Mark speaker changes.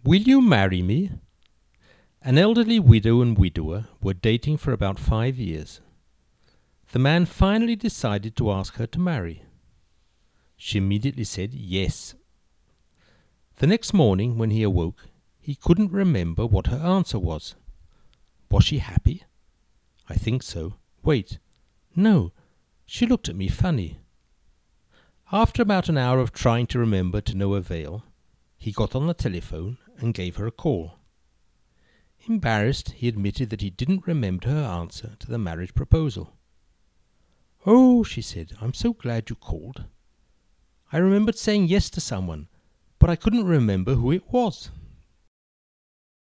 Speaker 1: Will you marry me? An elderly widow and widower were dating for about 5 years. The man finally decided to ask her to marry. She immediately said yes. The next morning when he awoke, he couldn't remember what her answer was. Was she happy? I think so. Wait. No, she looked at me funny. After about an hour of trying to remember to no avail, he got on the telephone and gave her a call. Embarrassed, he admitted that he didn't remember her answer to the marriage proposal. "Oh," she said, "I'm so glad you called. I remembered saying yes to someone, but I couldn't remember who it was."